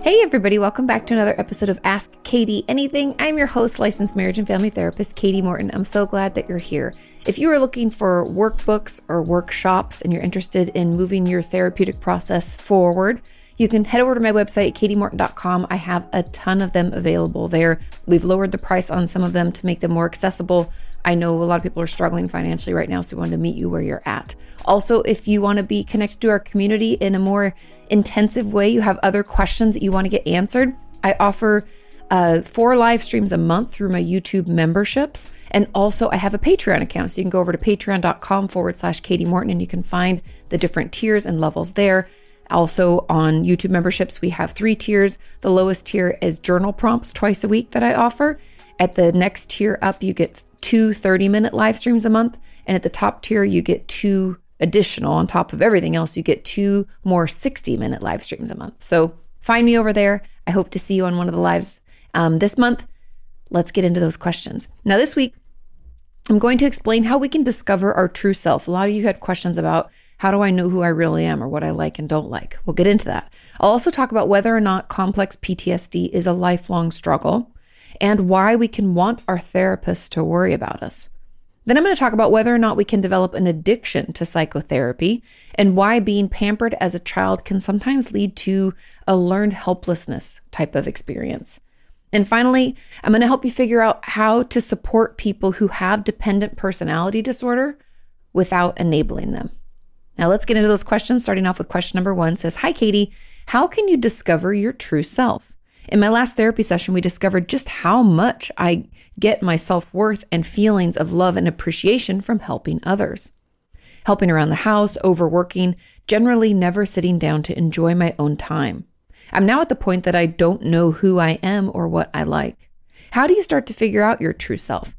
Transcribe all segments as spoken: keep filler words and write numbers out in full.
Hey everybody, welcome back to another episode of Ask Katie Anything. I'm your host, licensed marriage and family therapist, Katie Morton. I'm so glad that you're here. If you are looking for workbooks or workshops and you're interested in moving your therapeutic process forward, you can head over to my website, katie morton dot com. I have a ton of them available there. We've lowered the price on some of them to make them more accessible. I know a lot of people are struggling financially right now, so we wanted to meet you where you're at. Also, if you want to be connected to our community in a more intensive way, you have other questions that you want to get answered, I offer uh, four live streams a month through my YouTube memberships. And also I have a Patreon account. So you can go over to patreon.com forward slash Katie Morton and you can find the different tiers and levels there. Also on YouTube memberships, we have three tiers. The lowest tier is journal prompts twice a week that I offer. At the next tier up, you get two thirty-minute live streams a month. And at the top tier, you get two additional, on top of everything else, you get two more sixty-minute live streams a month. So find me over there. I hope to see you on one of the lives um, this month. Let's get into those questions. Now, this week, I'm going to explain how we can discover our true self. A lot of you had questions about how do I know who I really am or what I like and don't like? We'll get into that. I'll also talk about whether or not complex P T S D is a lifelong struggle and why we can want our therapist to worry about us. Then I'm going to talk about whether or not we can develop an addiction to psychotherapy and why being pampered as a child can sometimes lead to a learned helplessness type of experience. And finally, I'm going to help you figure out how to support people who have dependent personality disorder without enabling them. Now let's get into those questions, starting off with question number one. It says, hi, Katie, how can you discover your true self? In my last therapy session, we discovered just how much I get my self-worth and feelings of love and appreciation from helping others. Helping around the house, overworking, generally never sitting down to enjoy my own time. I'm now at the point that I don't know who I am or what I like. How do you start to figure out your true self?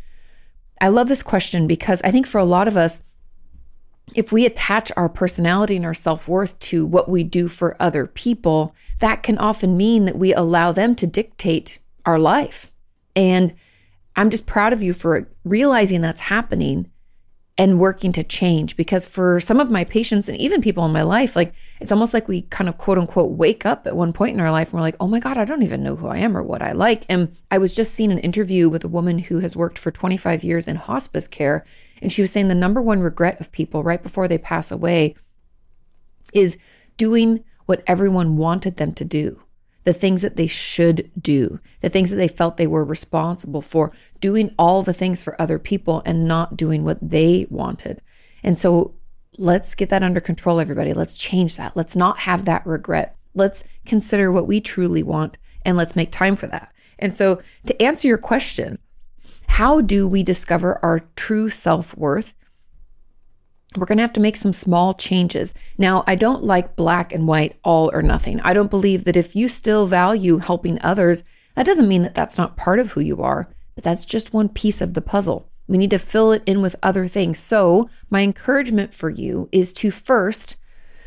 I love this question because I think for a lot of us, if we attach our personality and our self-worth to what we do for other people, that can often mean that we allow them to dictate our life. And I'm just proud of you for realizing that's happening and working to change, because for some of my patients and even people in my life, like it's almost like we kind of quote unquote wake up at one point in our life and we're like, oh my God, I don't even know who I am or what I like. And I was just seeing an interview with a woman who has worked for twenty-five years in hospice care. And she was saying the number one regret of people right before they pass away is doing what everyone wanted them to do, the things that they should do, the things that they felt they were responsible for, doing all the things for other people and not doing what they wanted. And so let's get that under control, everybody. Let's change that. Let's not have that regret. Let's consider what we truly want and let's make time for that. And so to answer your question, how do we discover our true self-worth? We're going to have to make some small changes. Now, I don't like black and white, all or nothing. I don't believe that if you still value helping others, that doesn't mean that that's not part of who you are, but that's just one piece of the puzzle. We need to fill it in with other things. So my encouragement for you is to first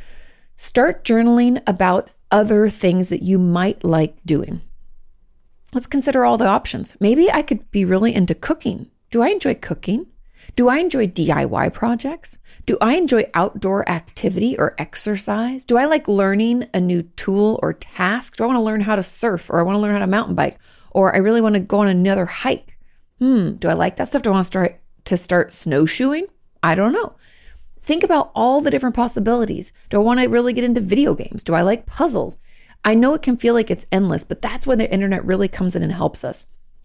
start journaling about other things that you might like doing. Let's consider all the options. Maybe I could be really into cooking. Do I enjoy cooking? Do I enjoy D I Y projects? Do I enjoy outdoor activity or exercise? Do I like learning a new tool or task? Do I want to learn how to surf, or I want to learn how to mountain bike, or I really want to go on another hike? Hmm, do I like that stuff? Do I want to start to start snowshoeing? I don't know. Think about all the different possibilities. Do I want to really get into video games? Do I like puzzles? I know it can feel like it's endless, but that's when the internet really comes in and helps us.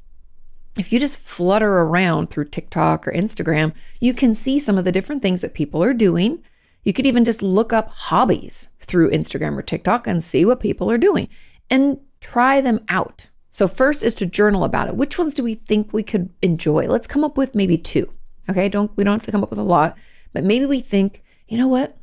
If you just flutter around through TikTok or Instagram, you can see some of the different things that people are doing. You could even just look up hobbies through Instagram or TikTok and see what people are doing and try them out. So first is to journal about it. Which ones do we think we could enjoy? Let's come up with maybe two. Okay, don't we don't have to come up with a lot, but maybe we think, you know what?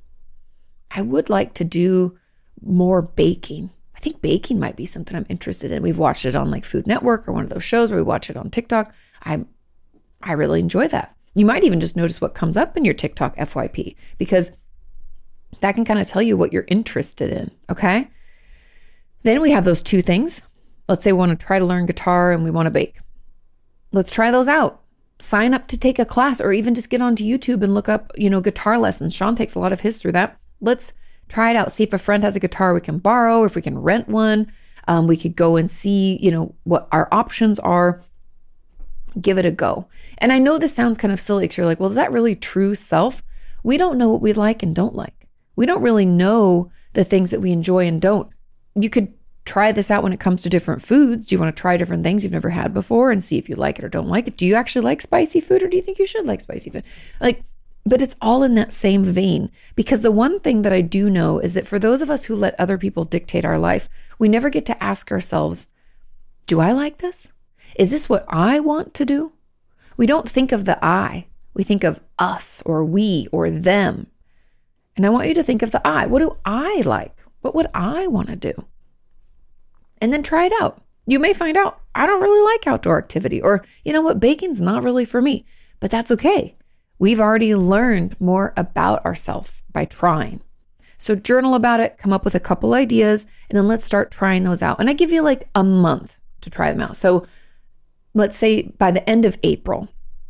I would like to do more baking. I think baking might be something I'm interested in. We've watched it on like Food Network or one of those shows where we watch it on TikTok. I I really enjoy that. You might even just notice what comes up in your TikTok F Y P, because that can kind of tell you what you're interested in, okay? Then we have those two things. Let's say we want to try to learn guitar and we want to bake. Let's try those out. Sign up to take a class, or even just get onto YouTube and look up, you know, guitar lessons. Sean takes a lot of his through that. Let's Try it out. See if a friend has a guitar we can borrow, if we can rent one. Um, we could go and see, you know, what our options are. Give it a go. And I know this sounds kind of silly because you're like, well, is that really true self? We don't know what we like and don't like. We don't really know the things that we enjoy and don't. You could try this out when it comes to different foods. Do you want to try different things you've never had before and see if you like it or don't like it? Do you actually like spicy food, or do you think you should like spicy food? Like, but it's all in that same vein, because the one thing that I do know is that for those of us who let other people dictate our life, we never get to ask ourselves, do I like this? Is this what I want to do? We don't think of the I. We think of us or we or them. And I want you to think of the I. What do I like? What would I want to do? And then try it out. You may find out, I don't really like outdoor activity, or you know what, baking's not really for me, but that's okay. We've already learned more about ourselves by trying. So journal about it, come up with a couple ideas, and then let's start trying those out. And I give you like a month to try them out. So let's say by the end of April,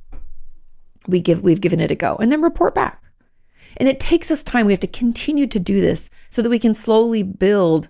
we give, we've given it a go, and then report back. And it takes us time. We have to continue to do this so that we can slowly build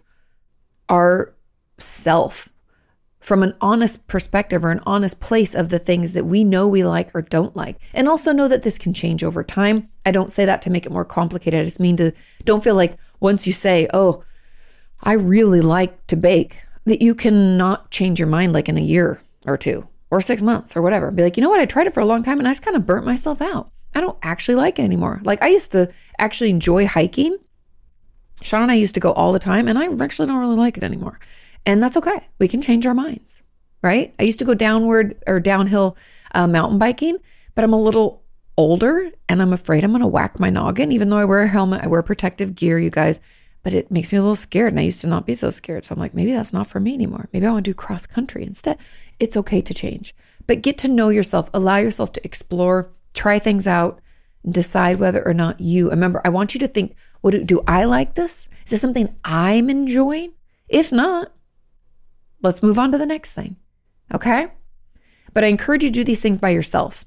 our self from an honest perspective or an honest place of the things that we know we like or don't like. And also know that this can change over time. I don't say that to make it more complicated. I just mean to, don't feel like once you say, oh, I really like to bake, that you cannot change your mind like in a year or two or six months or whatever. Be like, you know what? I tried it for a long time and I just kind of burnt myself out. I don't actually like it anymore. Like I used to actually enjoy hiking. Sean and I used to go all the time, and I actually don't really like it anymore. And that's okay. We can change our minds, right? I used to go downward or downhill uh, mountain biking, but I'm a little older and I'm afraid I'm going to whack my noggin, even though I wear a helmet, I wear protective gear, you guys, but it makes me a little scared. And I used to not be so scared. So I'm like, maybe that's not for me anymore. Maybe I want to do cross country instead. It's okay to change, but get to know yourself, allow yourself to explore, try things out, decide whether or not you, remember, I want you to think, what do, do I like this? Is this something I'm enjoying? If not, let's move on to the next thing. Okay. But I encourage you to do these things by yourself,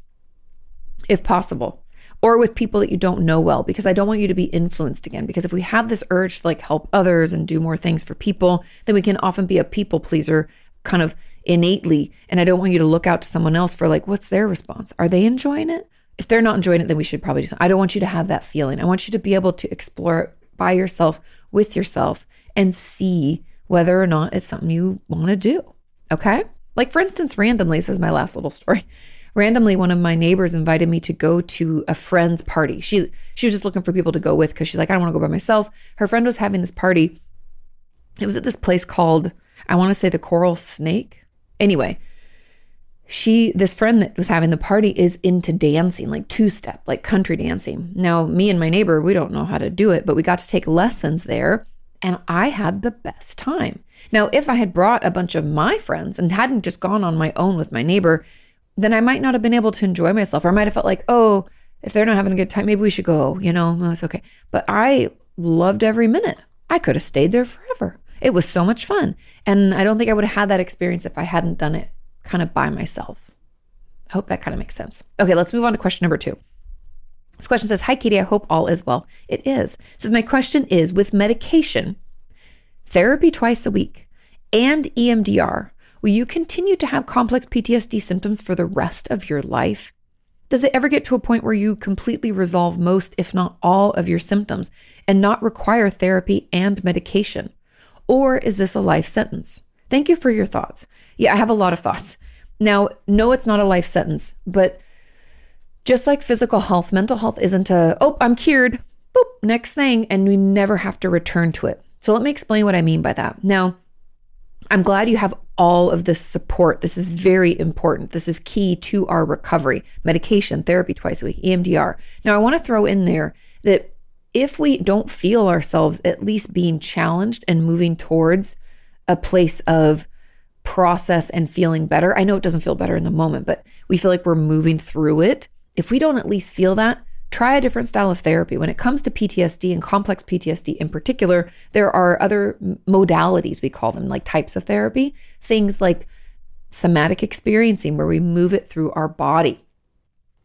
if possible, or with people that you don't know well, because I don't want you to be influenced again. Because if we have this urge to like help others and do more things for people, then we can often be a people pleaser kind of innately. And I don't want you to look out to someone else for like, what's their response? Are they enjoying it? If they're not enjoying it, then we should probably do something. I don't want you to have that feeling. I want you to be able to explore it by yourself, with yourself, and see whether or not it's something you want to do. Okay. Like for instance, randomly, this is my last little story. Randomly, one of my neighbors invited me to go to a friend's party. She, she was just looking for people to go with because she's like, I don't want to go by myself. Her friend was having this party. It was at this place called, I want to say the Coral Snake. Anyway, she, this friend that was having the party is into dancing, like two-step, like country dancing. Now, me and my neighbor, we don't know how to do it, but we got to take lessons there. And I had the best time. Now, if I had brought a bunch of my friends and hadn't just gone on my own with my neighbor, then I might not have been able to enjoy myself. Or I might have felt like, oh, if they're not having a good time, maybe we should go, you know, oh, it's okay. But I loved every minute. I could have stayed there forever. It was so much fun. And I don't think I would have had that experience if I hadn't done it kind of by myself. I hope that kind of makes sense. Okay, let's move on to question number two. This question says, hi, Katie, I hope all is well. It is. It says, my question is, with medication, therapy twice a week, and E M D R, will you continue to have complex P T S D symptoms for the rest of your life? Does it ever get to a point where you completely resolve most, if not all, of your symptoms and not require therapy and medication? Or is this a life sentence? Thank you for your thoughts. Yeah, I have a lot of thoughts. Now, no, it's not a life sentence, but just like physical health, mental health isn't a, oh, I'm cured, boop, next thing, and we never have to return to it. So let me explain what I mean by that. Now, I'm glad you have all of this support. This is very important. This is key to our recovery. Medication, therapy twice a week, E M D R. Now, I want to throw in there that if we don't feel ourselves at least being challenged and moving towards a place of process and feeling better, I know it doesn't feel better in the moment, but we feel like we're moving through it. If we don't at least feel that, try a different style of therapy. When it comes to P T S D and complex P T S D in particular, there are other modalities, we call them, like types of therapy, things like somatic experiencing, where we move it through our body.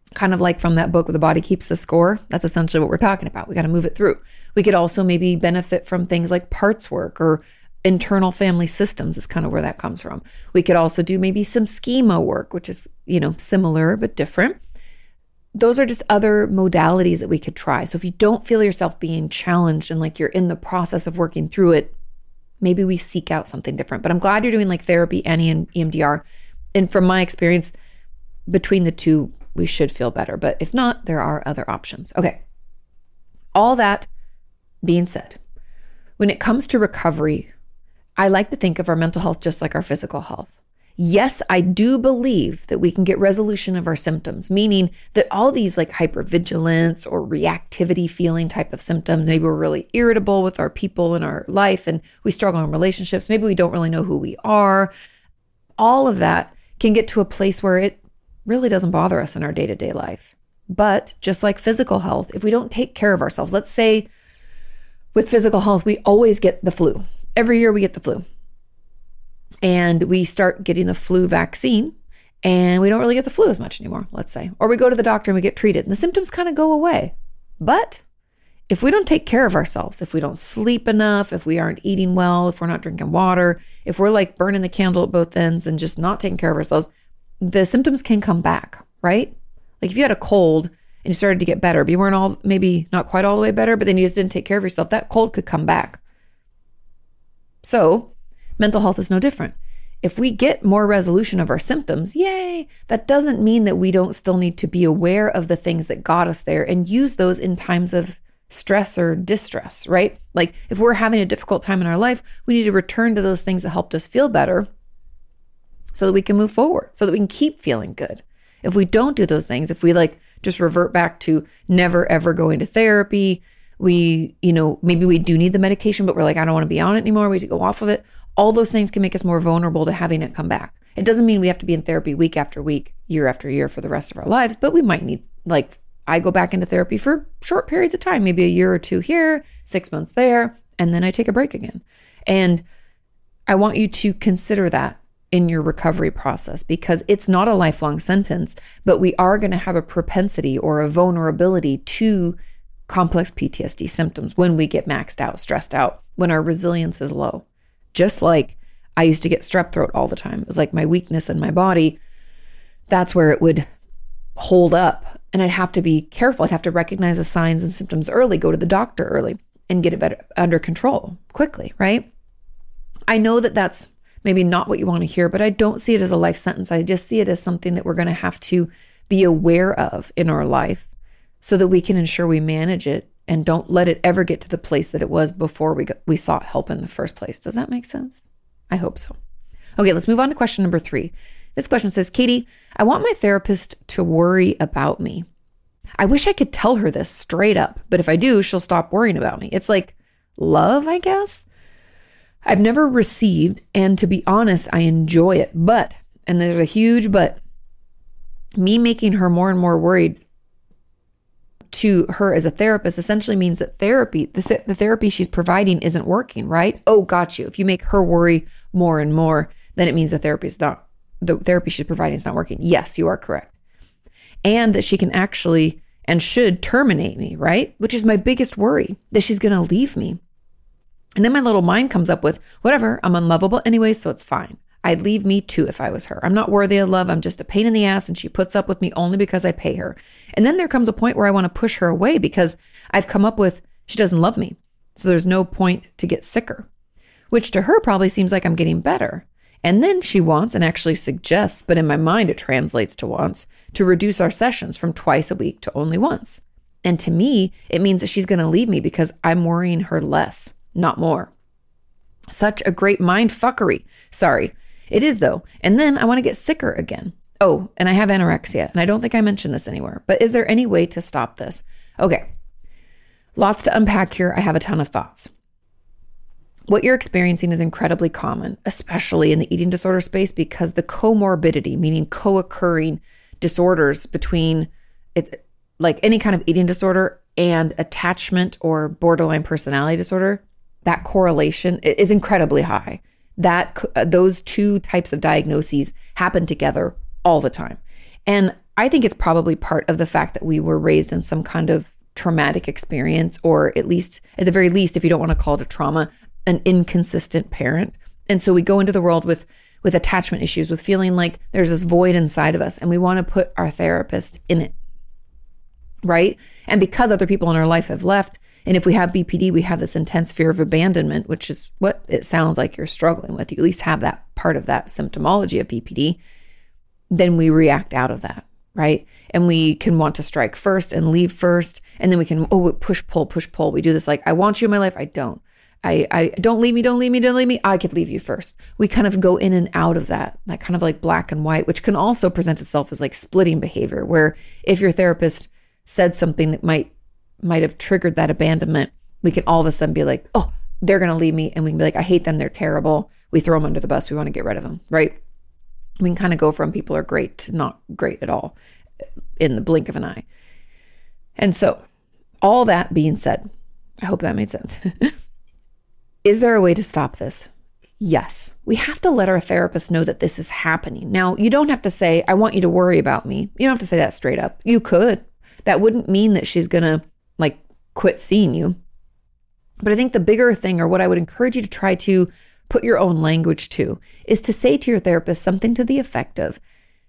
Kind of like from that book, The Body Keeps the Score. That's essentially what we're talking about. We got to move it through. We could also maybe benefit from things like parts work or internal family systems is kind of where that comes from. We could also do maybe some schema work, which is, you know, similar but different. Those are just other modalities that we could try. So if you don't feel yourself being challenged and like you're in the process of working through it, maybe we seek out something different. But I'm glad you're doing like therapy and E M D R. And from my experience, between the two, we should feel better. But if not, there are other options. Okay. All that being said, when it comes to recovery, I like to think of our mental health just like our physical health. Yes, I do believe that we can get resolution of our symptoms, meaning that all these like hypervigilance or reactivity feeling type of symptoms, maybe we're really irritable with our people in our life and we struggle in relationships. Maybe we don't really know who we are. All of that can get to a place where it really doesn't bother us in our day-to-day life. But just like physical health, if we don't take care of ourselves, let's say with physical health, we always get the flu. Every year we get the flu. And we start getting the flu vaccine and we don't really get the flu as much anymore, let's say. Or we go to the doctor and we get treated and the symptoms kind of go away. But if we don't take care of ourselves, if we don't sleep enough, if we aren't eating well, if we're not drinking water, if we're like burning the candle at both ends and just not taking care of ourselves, the symptoms can come back, right? Like if you had a cold and you started to get better, but you weren't all, maybe not quite all the way better, but then you just didn't take care of yourself, that cold could come back. So mental health is no different. If we get more resolution of our symptoms, yay, that doesn't mean that we don't still need to be aware of the things that got us there and use those in times of stress or distress, right? Like if we're having a difficult time in our life, we need to return to those things that helped us feel better so that we can move forward, so that we can keep feeling good. If we don't do those things, if we like just revert back to never ever going to therapy, we, you know, maybe we do need the medication, but we're like, I don't want to be on it anymore. We need to go off of it. All those things can make us more vulnerable to having it come back. It doesn't mean we have to be in therapy week after week, year after year for the rest of our lives, but we might need, like, I go back into therapy for short periods of time, maybe a year or two here, six months there, and then I take a break again. And I want you to consider that in your recovery process because it's not a lifelong sentence, but we are going to have a propensity or a vulnerability to complex P T S D symptoms when we get maxed out, stressed out, when our resilience is low. Just like I used to get strep throat all the time. It was like my weakness in my body. That's where it would hold up. And I'd have to be careful. I'd have to recognize the signs and symptoms early, go to the doctor early and get it better under control quickly, right? I know that that's maybe not what you want to hear, but I don't see it as a life sentence. I just see it as something that we're going to have to be aware of in our life so that we can ensure we manage it and don't let it ever get to the place that it was before we got, we sought help in the first place. Does that make sense? I hope so. Okay, let's move on to question number three. This question says, Katie, I want my therapist to worry about me. I wish I could tell her this straight up, but if I do, she'll stop worrying about me. It's like love, I guess. I've never received, and to be honest, I enjoy it, but, and there's a huge but, me making her more and more worried to her as a therapist essentially means that therapy, the, the therapy she's providing isn't working, right? Oh, got you. If you make her worry more and more, then it means the therapy is not, the therapy she's providing is not working. Yes, you are correct. And that she can actually and should terminate me, right? Which is my biggest worry, that she's going to leave me. And then my little mind comes up with, whatever, I'm unlovable anyway, so it's fine. I'd leave me too if I was her. I'm not worthy of love. I'm just a pain in the ass and she puts up with me only because I pay her. And then there comes a point where I want to push her away because I've come up with, she doesn't love me. So there's no point to get sicker, which to her probably seems like I'm getting better. And then she wants and actually suggests, but in my mind it translates to wants, to reduce our sessions from twice a week to only once. And to me, it means that she's going to leave me because I'm worrying her less, not more. Such a great mind fuckery. Sorry. It is though. And then I want to get sicker again. Oh, and I have anorexia, and I don't think I mentioned this anywhere, but is there any way to stop this? Okay. Lots to unpack here. I have a ton of thoughts. What you're experiencing is incredibly common, especially in the eating disorder space, because the comorbidity, meaning co-occurring disorders between it, like any kind of eating disorder and attachment or borderline personality disorder, that correlation is incredibly high. That those two types of diagnoses happen together all the time. And I think it's probably part of the fact that we were raised in some kind of traumatic experience, or at least, at the very least, if you don't want to call it a trauma, an inconsistent parent. And so we go into the world with with attachment issues, with feeling like there's this void inside of us, and we want to put our therapist in it, right? And because other people in our life have left, and if we have B P D, we have this intense fear of abandonment, which is what it sounds like you're struggling with. You at least have that part of that symptomology of B P D. Then we react out of that, right? And we can want to strike first and leave first. And then we can, oh, push, pull, push, pull. We do this like, I want you in my life. I don't. I, I don't leave me, don't leave me, don't leave me. I could leave you first. We kind of go in and out of that, that kind of like black and white, which can also present itself as like splitting behavior, where if your therapist said something that might, might have triggered that abandonment, we can all of a sudden be like, oh, they're going to leave me. And we can be like, I hate them. They're terrible. We throw them under the bus. We want to get rid of them, right? We can kind of go from people are great to not great at all in the blink of an eye. And so all that being said, I hope that made sense. Is there a way to stop this? Yes. We have to let our therapist know that this is happening. Now, you don't have to say, I want you to worry about me. You don't have to say that straight up. You could. That wouldn't mean that she's going to like quit seeing you. But I think the bigger thing, or what I would encourage you to try to put your own language to, is to say to your therapist something to the effect of,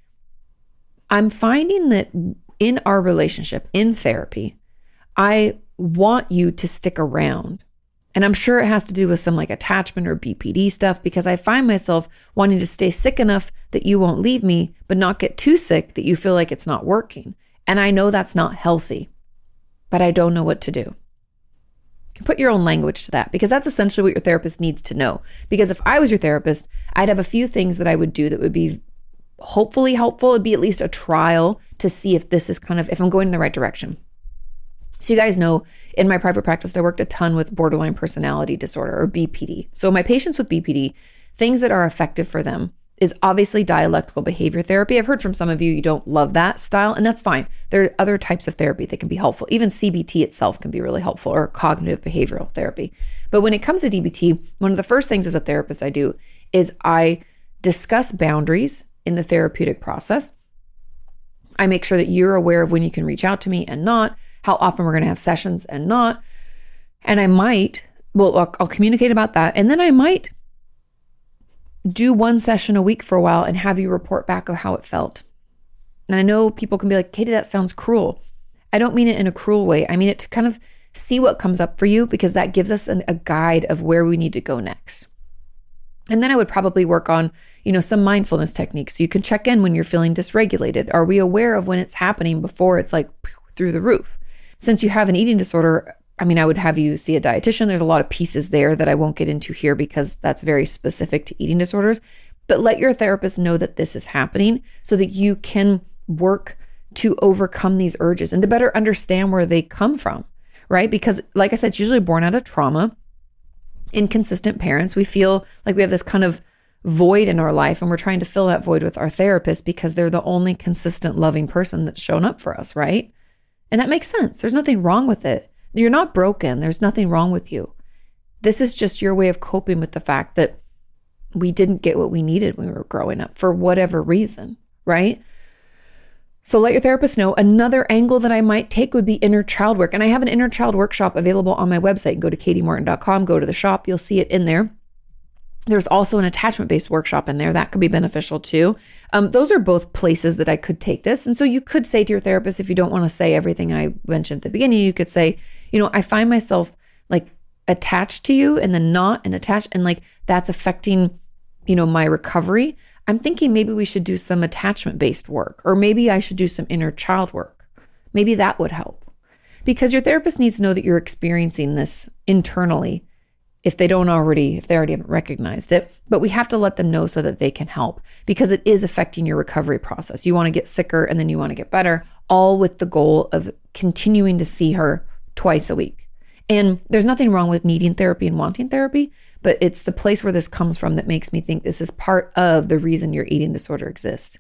I'm finding that in our relationship, in therapy, I want you to stick around. And I'm sure it has to do with some like attachment or B P D stuff, because I find myself wanting to stay sick enough that you won't leave me, but not get too sick that you feel like it's not working. And I know that's not healthy, but I don't know what to do. You can put your own language to that, because that's essentially what your therapist needs to know. Because if I was your therapist, I'd have a few things that I would do that would be hopefully helpful. It'd be at least a trial to see if this is kind of, if I'm going in the right direction. So you guys know, in my private practice, I worked a ton with borderline personality disorder, or B P D. So my patients with B P D, things that are effective for them is obviously dialectical behavior therapy. I've heard from some of you, you don't love that style, and that's fine. There are other types of therapy that can be helpful. Even C B T itself can be really helpful, or cognitive behavioral therapy. But when it comes to D B T, one of the first things as a therapist I do is I discuss boundaries in the therapeutic process. I make sure that you're aware of when you can reach out to me and not, how often we're going to have sessions and not. And I might, well, I'll, I'll communicate about that. And then I might do one session a week for a while and have you report back of how it felt. And I know people can be like, Katie, that sounds cruel. I don't mean it in a cruel way. I mean it to kind of see what comes up for you, because that gives us an, a guide of where we need to go next. And then I would probably work on, you know, some mindfulness techniques. So you can check in when you're feeling dysregulated. Are we aware of when it's happening before it's like through the roof? Since you have an eating disorder, I mean, I would have you see a dietitian. There's a lot of pieces there that I won't get into here because that's very specific to eating disorders. But let your therapist know that this is happening so that you can work to overcome these urges and to better understand where they come from, right? Because like I said, it's usually born out of trauma. Inconsistent parents, we feel like we have this kind of void in our life, and we're trying to fill that void with our therapist because they're the only consistent, loving person that's shown up for us, right? And that makes sense. There's nothing wrong with it. You're not broken. There's nothing wrong with you. This is just your way of coping with the fact that we didn't get what we needed when we were growing up for whatever reason, right? So let your therapist know. Another angle that I might take would be inner child work. And I have an inner child workshop available on my website. Go to katie morton dot com, go to the shop. You'll see it in there. There's also an attachment-based workshop in there. That could be beneficial too. Um, those are both places that I could take this. And so you could say to your therapist, if you don't want to say everything I mentioned at the beginning, you could say, you know, I find myself like attached to you and then not and attached, and like that's affecting, you know, my recovery. I'm thinking maybe we should do some attachment-based work, or maybe I should do some inner child work. Maybe that would help, because your therapist needs to know that you're experiencing this internally if they don't already, if they already haven't recognized it. But we have to let them know so that they can help, because it is affecting your recovery process. You want to get sicker and then you want to get better, all with the goal of continuing to see her twice a week. And there's nothing wrong with needing therapy and wanting therapy, but it's the place where this comes from that makes me think this is part of the reason your eating disorder exists.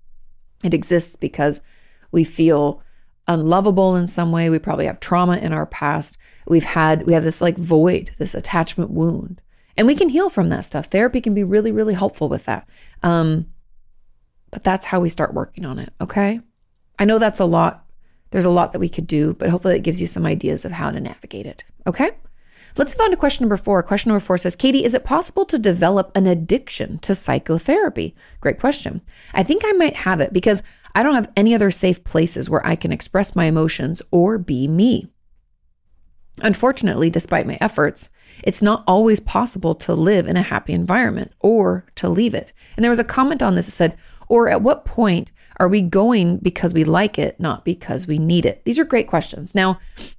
It exists because we feel unlovable in some way. We probably have trauma in our past. We've had, we have this like void, this attachment wound, and we can heal from that stuff. Therapy can be really, really helpful with that. Um, but that's how we start working on it. Okay. I know that's a lot. There's a lot that we could do, but hopefully it gives you some ideas of how to navigate it. Okay? Let's move on to question number four. Question number four says, Katie, is it possible to develop an addiction to psychotherapy? Great question. I think I might have it because I don't have any other safe places where I can express my emotions or be me. Unfortunately, despite my efforts, it's not always possible to live in a happy environment or to leave it. And there was a comment on this that said, or at what point are we going because we like it, not because we need it? These are great questions. Now,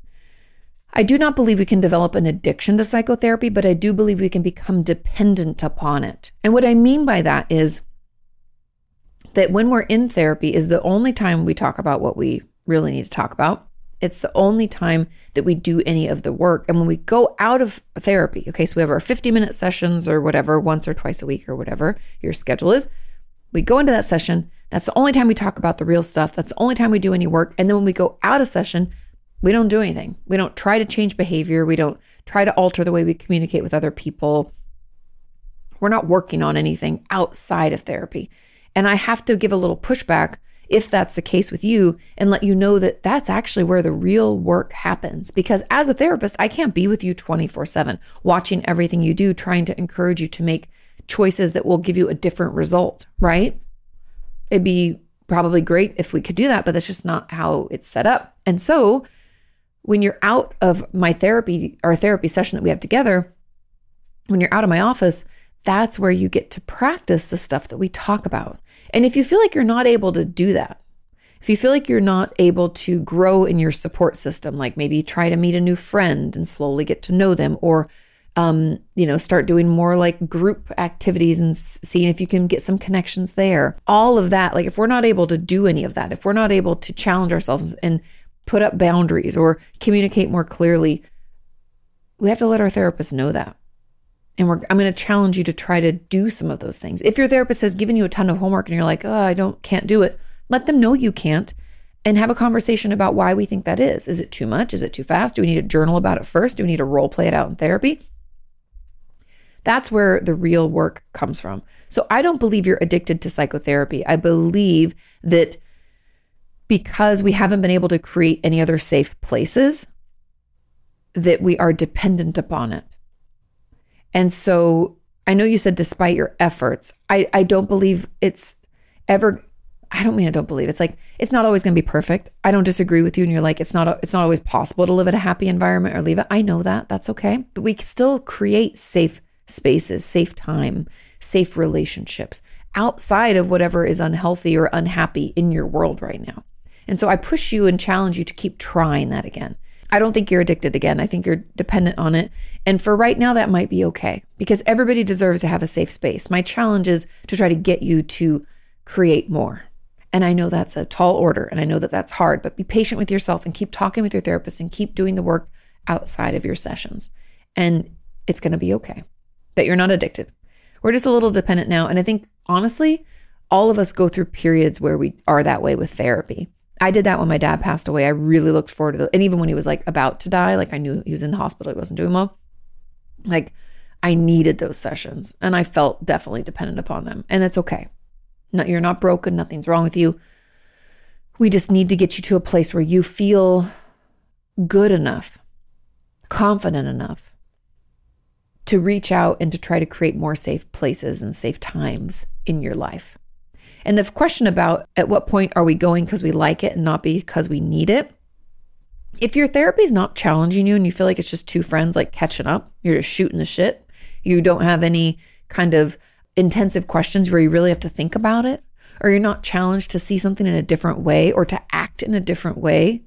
I do not believe we can develop an addiction to psychotherapy, but I do believe we can become dependent upon it. And what I mean by that is that when we're in therapy is the only time we talk about what we really need to talk about. It's the only time that we do any of the work. And when we go out of therapy, okay, so we have our fifty minute sessions or whatever, once or twice a week or whatever your schedule is, we go into that session. That's the only time we talk about the real stuff. That's the only time we do any work. And then when we go out of session, we don't do anything. We don't try to change behavior. We don't try to alter the way we communicate with other people. We're not working on anything outside of therapy. And I have to give a little pushback if that's the case with you and let you know that that's actually where the real work happens. Because as a therapist, I can't be with you twenty-four seven, watching everything you do, trying to encourage you to make choices that will give you a different result, right? It'd be probably great if we could do that, but that's just not how it's set up. And so when you're out of my therapy, our therapy session that we have together, when you're out of my office, that's where you get to practice the stuff that we talk about. And if you feel like you're not able to do that, if you feel like you're not able to grow in your support system, like maybe try to meet a new friend and slowly get to know them, or um, you know, start doing more like group activities and seeing if you can get some connections there. All of that, like if we're not able to do any of that, if we're not able to challenge ourselves and put up boundaries or communicate more clearly, we have to let our therapist know that. And we're, I'm going to challenge you to try to do some of those things. If your therapist has given you a ton of homework and you're like, oh, I don't, can't do it, let them know you can't and have a conversation about why we think that is. Is it too much? Is it too fast? Do we need to journal about it first? Do we need to role play it out in therapy? That's where the real work comes from. So I don't believe you're addicted to psychotherapy. I believe that because we haven't been able to create any other safe places, that we are dependent upon it. And so I know you said despite your efforts, I, I don't believe it's ever, I don't mean I don't believe, it's like, it's not always going to be perfect. I don't disagree with you. And you're like, it's not, it's not always possible to live in a happy environment or leave it. I know that, that's okay. But we can still create safe spaces, safe time, safe relationships outside of whatever is unhealthy or unhappy in your world right now. And so I push you and challenge you to keep trying that again. I don't think you're addicted again. I think you're dependent on it. And for right now, that might be okay because everybody deserves to have a safe space. My challenge is to try to get you to create more. And I know that's a tall order and I know that that's hard, but be patient with yourself and keep talking with your therapist and keep doing the work outside of your sessions. And it's going to be okay that you're not addicted. We're just a little dependent now. And I think honestly, all of us go through periods where we are that way with therapy. I did that when my dad passed away. I really looked forward to it. And even when he was like about to die, like I knew he was in the hospital, he wasn't doing well. Like I needed those sessions and I felt definitely dependent upon them. And it's okay. No, you're not broken. Nothing's wrong with you. We just need to get you to a place where you feel good enough, confident enough to reach out and to try to create more safe places and safe times in your life. And the question about at what point are we going because we like it and not because we need it? If your therapy is not challenging you and you feel like it's just two friends like catching up, you're just shooting the shit, you don't have any kind of intensive questions where you really have to think about it, or you're not challenged to see something in a different way or to act in a different way,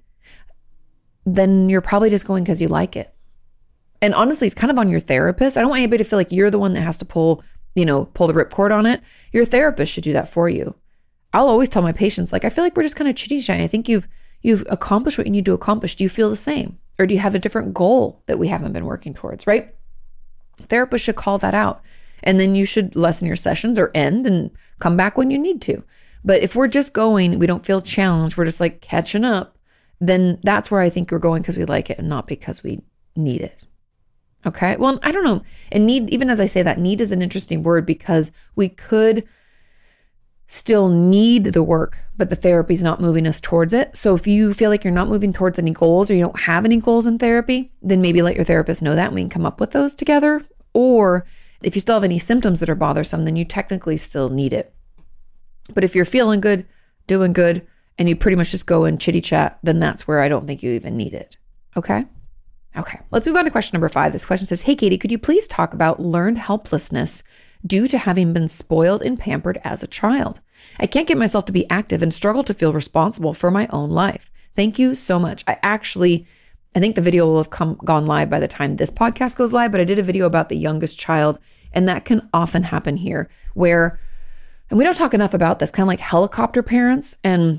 then you're probably just going because you like it. And honestly, it's kind of on your therapist. I don't want anybody to feel like you're the one that has to pull you know, pull the ripcord on it. Your therapist should do that for you. I'll always tell my patients, like, I feel like we're just kind of chitty chatting. I think you've you've accomplished what you need to accomplish. Do you feel the same? Or do you have a different goal that we haven't been working towards, right? Therapists should call that out. And then you should lessen your sessions or end and come back when you need to. But if we're just going, we don't feel challenged, we're just like catching up, then that's where I think we're going because we like it and not because we need it. Okay. Well, I don't know. And need, even as I say that, need is an interesting word because we could still need the work, but the therapy's not moving us towards it. So if you feel like you're not moving towards any goals or you don't have any goals in therapy, then maybe let your therapist know that and we can come up with those together. Or if you still have any symptoms that are bothersome, then you technically still need it. But if you're feeling good, doing good, and you pretty much just go and chitty chat, then that's where I don't think you even need it. Okay? Okay. Let's move on to question number five. This question says, hey, Katie, could you please talk about learned helplessness due to having been spoiled and pampered as a child? I can't get myself to be active and struggle to feel responsible for my own life. Thank you so much. I actually, I think the video will have come gone live by the time this podcast goes live, but I did a video about the youngest child, and that can often happen here where, and we don't talk enough about this, kind of like helicopter parents and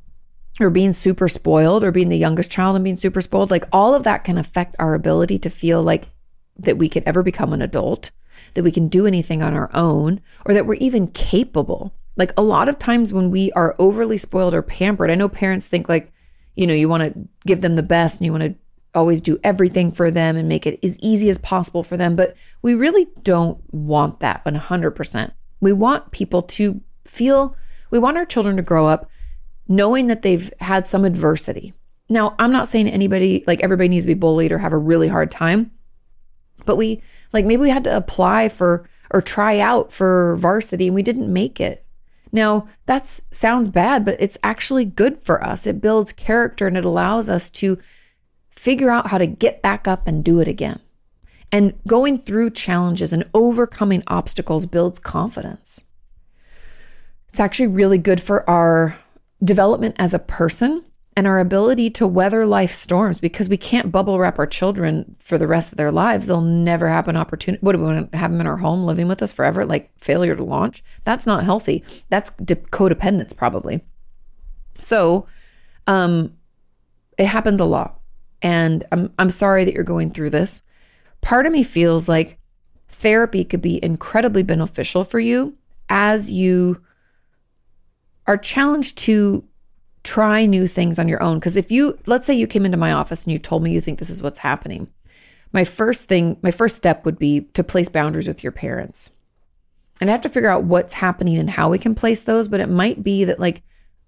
or being super spoiled or being the youngest child and being super spoiled. Like all of that can affect our ability to feel like that we could ever become an adult, that we can do anything on our own, or that we're even capable. Like a lot of times when we are overly spoiled or pampered, I know parents think like, you know, you want to give them the best and you want to always do everything for them and make it as easy as possible for them. But we really don't want that one hundred percent. We want people to feel, we want our children to grow up knowing that they've had some adversity. Now, I'm not saying anybody, like everybody needs to be bullied or have a really hard time, but we, like maybe we had to apply for or try out for varsity and we didn't make it. Now, that sounds bad, but it's actually good for us. It builds character and it allows us to figure out how to get back up and do it again. And going through challenges and overcoming obstacles builds confidence. It's actually really good for our development as a person and our ability to weather life storms, because we can't bubble wrap our children for the rest of their lives. They'll never have an opportunity. What do we want to have them in our home living with us forever? Like failure to launch? That's not healthy. That's de- codependence probably. So um, it happens a lot. And I'm I'm sorry that you're going through this. Part of me feels like therapy could be incredibly beneficial for you as you are challenged to try new things on your own. Because if you, let's say you came into my office and you told me you think this is what's happening, my first thing, my first step would be to place boundaries with your parents. And I have to figure out what's happening and how we can place those. But it might be that like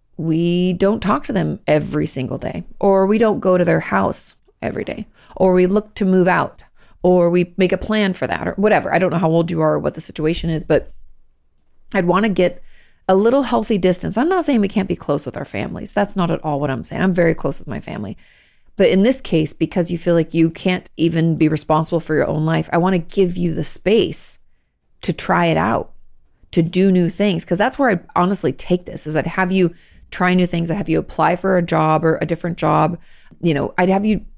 we don't talk to them every single day, or we don't go to their house every day, or we look to move out, or we make a plan for that, or whatever. I don't know how old you are or what the situation is, but I'd want to get a little healthy distance. I'm not saying we can't be close with our families. That's not at all what I'm saying. I'm very close with my family. But in this case, because you feel like you can't even be responsible for your own life, I want to give you the space to try it out, to do new things. Because that's where I honestly take this, is I'd have you try new things. I'd have you apply for a job or a different job. You know, I'd have you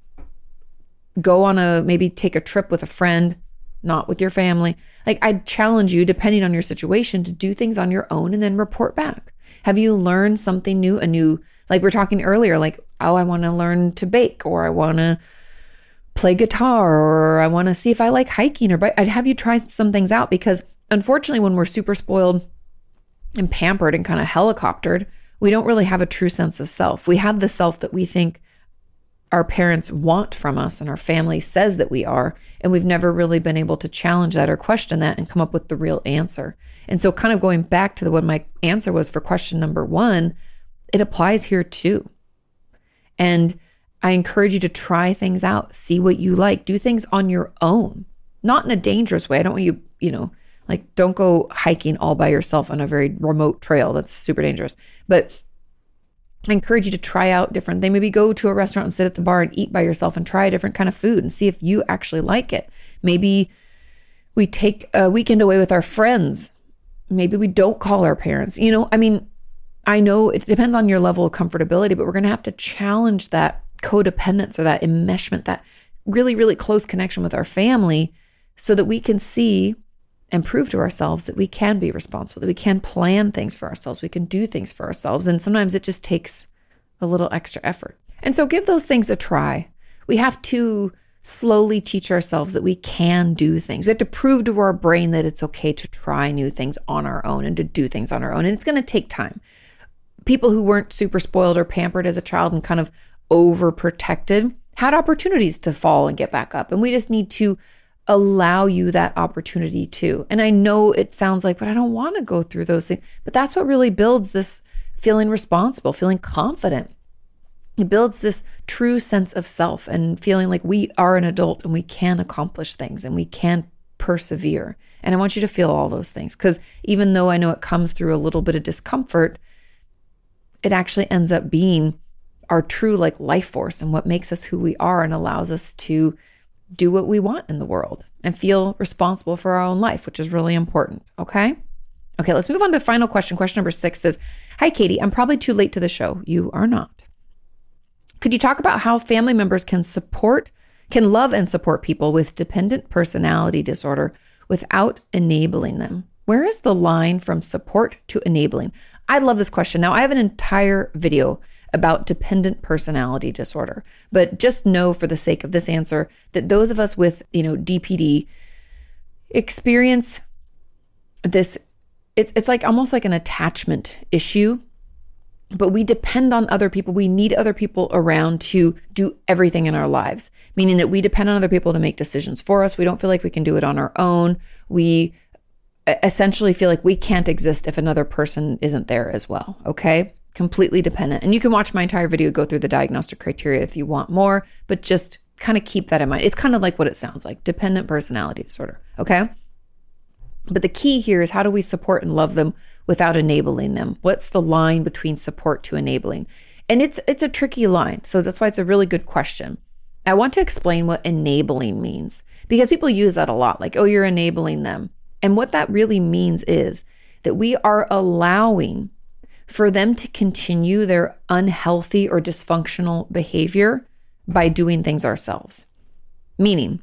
go on a, maybe take a trip with a friend, not with your family. Like I'd challenge you, depending on your situation, to do things on your own and then report back. Have you learned something new, a new, like we were talking earlier, like, oh, I want to learn to bake, or I want to play guitar, or I want to see if I like hiking, or I'd have you try some things out, because unfortunately, when we're super spoiled and pampered and kind of helicoptered, we don't really have a true sense of self. We have the self that we think our parents want from us and our family says that we are, and we've never really been able to challenge that or question that and come up with the real answer. And so kind of going back to the, what my answer was for question number one, it applies here too. And I encourage you to try things out, see what you like, do things on your own, not in a dangerous way. I don't want you, you know, like don't go hiking all by yourself on a very remote trail. That's super dangerous. But I encourage you to try out different things. Maybe go to a restaurant and sit at the bar and eat by yourself and try a different kind of food and see if you actually like it. Maybe we take a weekend away with our friends. Maybe we don't call our parents. You know, I mean, I know it depends on your level of comfortability, but we're going to have to challenge that codependence or that enmeshment, that really, really close connection with our family, so that we can see and prove to ourselves that we can be responsible, that we can plan things for ourselves, we can do things for ourselves. And sometimes it just takes a little extra effort. And so give those things a try. We have to slowly teach ourselves that we can do things. We have to prove to our brain that it's okay to try new things on our own and to do things on our own. And it's going to take time. People who weren't super spoiled or pampered as a child and kind of overprotected had opportunities to fall and get back up. And we just need to allow you that opportunity too. And I know it sounds like, but I don't want to go through those things. But that's what really builds this feeling responsible, feeling confident. It builds this true sense of self and feeling like we are an adult and we can accomplish things and we can persevere. And I want you to feel all those things, because even though I know it comes through a little bit of discomfort, it actually ends up being our true like life force and what makes us who we are and allows us to do what we want in the world and feel responsible for our own life, which is really important. Okay. Okay. Let's move on to the final question. Question number six says, "Hi, Katie, I'm probably too late to the show." You are not. "Could you talk about how family members can support, can love and support people with dependent personality disorder without enabling them? Where is the line from support to enabling?" I love this question. Now, I have an entire video about dependent personality disorder, but just know for the sake of this answer that those of us with, you know, D P D experience this, it's it's like almost like an attachment issue, but we depend on other people. We need other people around to do everything in our lives, meaning that we depend on other people to make decisions for us. We don't feel like we can do it on our own. We essentially feel like we can't exist if another person isn't there as well. Okay. Completely dependent. And you can watch my entire video, go through the diagnostic criteria if you want more, but just kind of keep that in mind. It's kind of like what it sounds like, dependent personality disorder. Okay. But the key here is, how do we support and love them without enabling them? What's the line between support to enabling? And it's it's a tricky line. So that's why it's a really good question. I want to explain what enabling means, because people use that a lot, like, oh, you're enabling them. And what that really means is that we are allowing for them to continue their unhealthy or dysfunctional behavior by doing things ourselves. Meaning,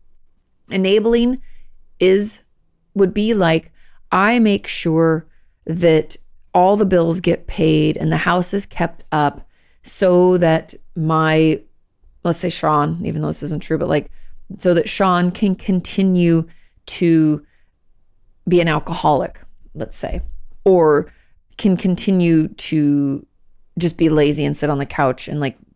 enabling is would be like, I make sure that all the bills get paid and the house is kept up so that my, let's say Sean, even though this isn't true, but like, so that Sean can continue to be an alcoholic, let's say, or can continue to just be lazy and sit on the couch and like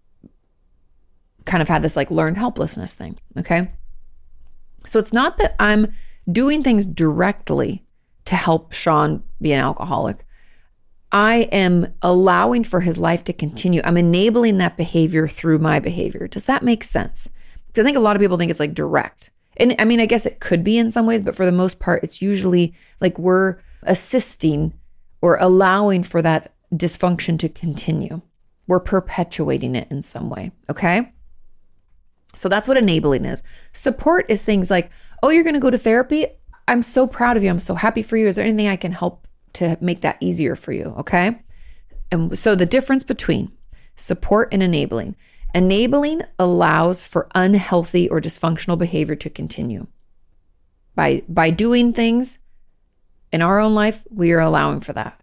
kind of have this like learned helplessness thing. Okay. So it's not that I'm doing things directly to help Sean be an alcoholic. I am allowing for his life to continue. I'm enabling that behavior through my behavior. Does that make sense? Because I think a lot of people think it's like direct. And I mean, I guess it could be in some ways, but for the most part, it's usually like we're assisting or allowing for that dysfunction to continue. We're perpetuating it in some way, okay? So that's what enabling is. Support is things like, oh, you're going to go to therapy? I'm so proud of you. I'm so happy for you. Is there anything I can help to make that easier for you, okay? And so the difference between support and enabling. Enabling allows for unhealthy or dysfunctional behavior to continue. By, by doing things in our own life, we are allowing for that.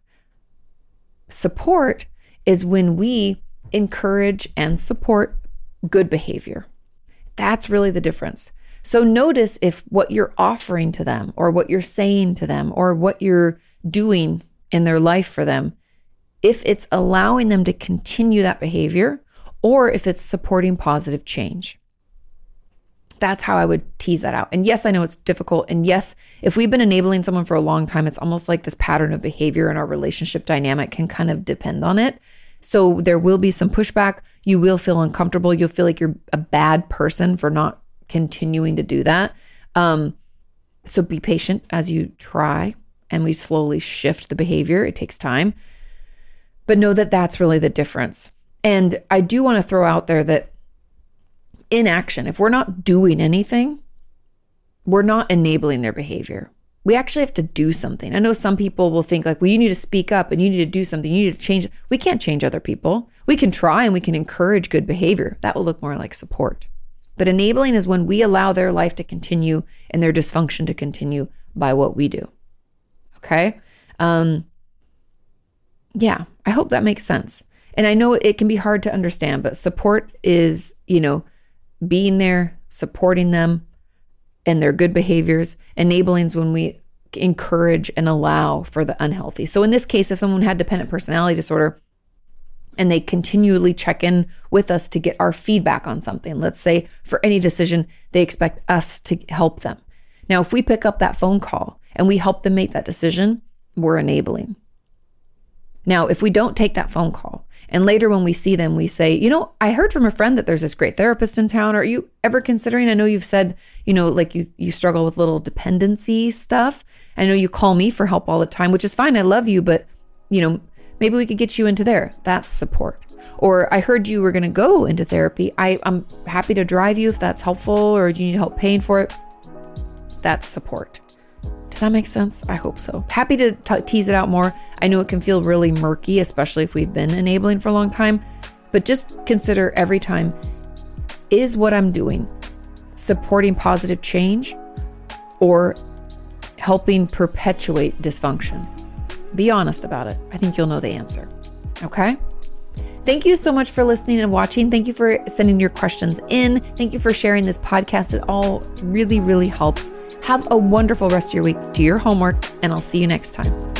Support is when we encourage and support good behavior. That's really the difference. So notice if what you're offering to them or what you're saying to them or what you're doing in their life for them, if it's allowing them to continue that behavior or if it's supporting positive change. That's how I would tease that out. And yes, I know it's difficult. And yes, if we've been enabling someone for a long time, it's almost like this pattern of behavior and our relationship dynamic can kind of depend on it. So there will be some pushback. You will feel uncomfortable. You'll feel like you're a bad person for not continuing to do that. Um, so be patient as you try and we slowly shift the behavior. It takes time. But know that that's really the difference. And I do want to throw out there that inaction, if we're not doing anything, we're not enabling their behavior. We actually have to do something. I know some people will think like, well, you need to speak up and you need to do something. You need to change. We can't change other people. We can try and we can encourage good behavior. That will look more like support. But enabling is when we allow their life to continue and their dysfunction to continue by what we do. Okay? Um, yeah, I hope that makes sense. And I know it can be hard to understand, but support is, you know, being there, supporting them and their good behaviors. Enabling is when we encourage and allow for the unhealthy. So in this case, if someone had dependent personality disorder, and they continually check in with us to get our feedback on something. Let's say for any decision, they expect us to help them. Now, if we pick up that phone call and we help them make that decision, we're enabling. Now, if we don't take that phone call and later when we see them, we say, you know, I heard from a friend that there's this great therapist in town. Are you ever considering? I know you've said, you know, like you, you struggle with little dependency stuff. I know you call me for help all the time, which is fine. I love you, but you know, maybe we could get you into there. That's support. Or I heard you were going to go into therapy. I, I'm happy to drive you if that's helpful, or you need help paying for it. That's support. Does that make sense? I hope so. Happy to t- tease it out more. I know it can feel really murky, especially if we've been enabling for a long time, but just consider every time, is what I'm doing supporting positive change or helping perpetuate dysfunction? Be honest about it. I think you'll know the answer. Okay? Thank you so much for listening and watching. Thank you for sending your questions in. Thank you for sharing this podcast. It all really, really helps. Have a wonderful rest of your week. Do your homework, and I'll see you next time.